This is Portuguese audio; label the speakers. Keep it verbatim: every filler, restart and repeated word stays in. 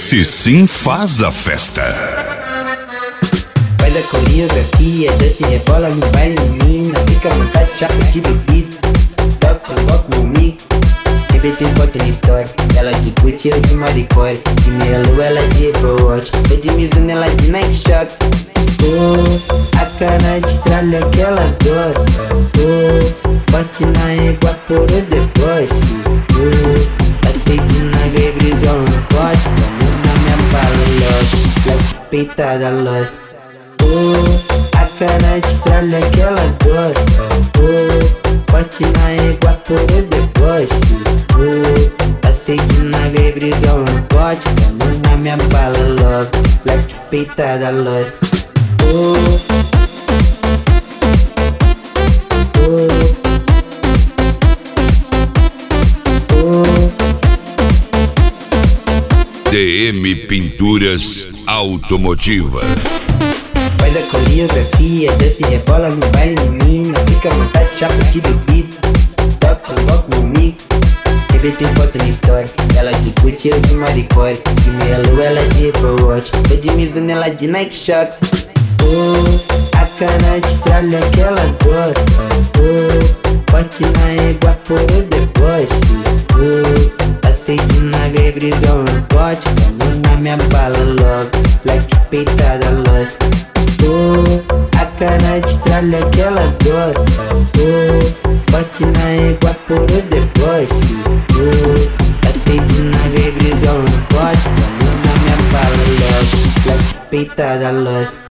Speaker 1: Esse sim faz a festa.
Speaker 2: Faz a coreografia, desce e rebola no baile, menina. Fica à vontade, chapa de bebida. Toca o bloco comigo. T B T bota na história. Ela de curte, eu de maricore. De meia lua, ela de Apple Watch. Eu de Mizuno, ela de Nike Shop. Oh, a cara de tralha que ela gosta. Oh, bate na égua por o deboche. Oh, aceite na bebrisão, não pode. Como na minha bala, loja. Like peitada, loja. Oh, a cara de tralha que ela gosta. Oh, bate na égua por o deboche. Oh, aceite na bebrisão, não pode. Como na minha bala, loja. Like peitada, loja. Oh, oh, oh.
Speaker 1: D M Pinturas Automotiva.
Speaker 2: Faz a coreografia, desce e rebola no baile, menina. Fica à vontade, chapa de bebida. Toca o bloco comigo. T B T bota na história. Ela de curte, eu de maricore. De meia lua, ela de Apple Watch. Eu de Mizuno, ela de Nike Shop. Oh, a cara de tralha que ela gosta. Oh, bate na égua por o deboche. Oh, aceite na bebrisão, não pode. Como na minha bala, logo. Like peitada, loja. Oh, a cara de tralha que ela gosta. Oh, bate na égua por o deboche. Oh, aceite na bebrisão, não pode. Como na minha bala, logo. Like peitada, loja.